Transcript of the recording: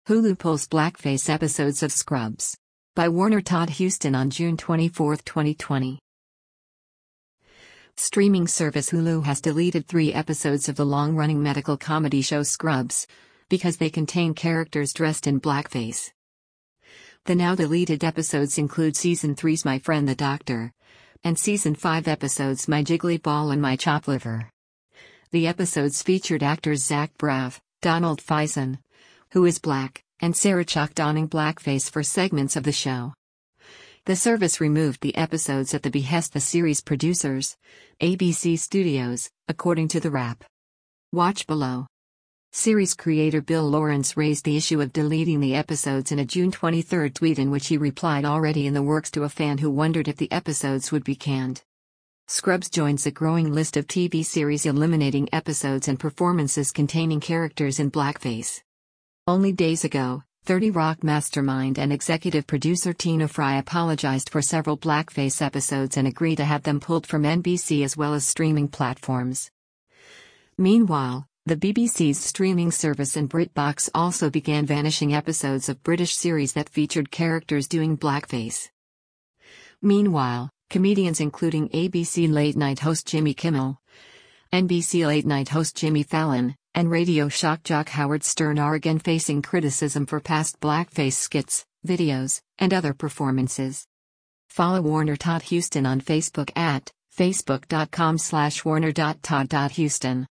Hulu pulls blackface episodes of Scrubs. By Warner Todd Huston on June 24, 2020. Streaming service Hulu has deleted 3 episodes of the long-running medical comedy show Scrubs because they contain characters dressed in blackface. The now-deleted episodes include Season 3's My Friend the Doctor and Season 5 episodes My Jiggly Ball and My Chop Liver. The episodes featured actors Zach Braff, Donald Faison, who is black, and Sarah Chalke donning blackface for segments of the show. The service removed the episodes at the behest of the series producers, ABC Studios, according to The Wrap. Watch below. Series creator Bill Lawrence raised the issue of deleting the episodes in a June 23 tweet in which he replied already in the works to a fan who wondered if the episodes would be canned. Scrubs joins a growing list of TV series eliminating episodes and performances containing characters in blackface. Only days ago, 30 Rock mastermind and executive producer Tina Fry apologized for several blackface episodes and agreed to have them pulled from NBC as well as streaming platforms. Meanwhile, the BBC's streaming service and BritBox also began vanishing episodes of British series that featured characters doing blackface. Meanwhile, comedians including ABC late-night host Jimmy Kimmel, NBC late-night host Jimmy Fallon, and radio shock jock Howard Stern are again facing criticism for past blackface skits, videos, and other performances. Follow Warner Todd Huston on Facebook at facebook.com/warner.todd.huston.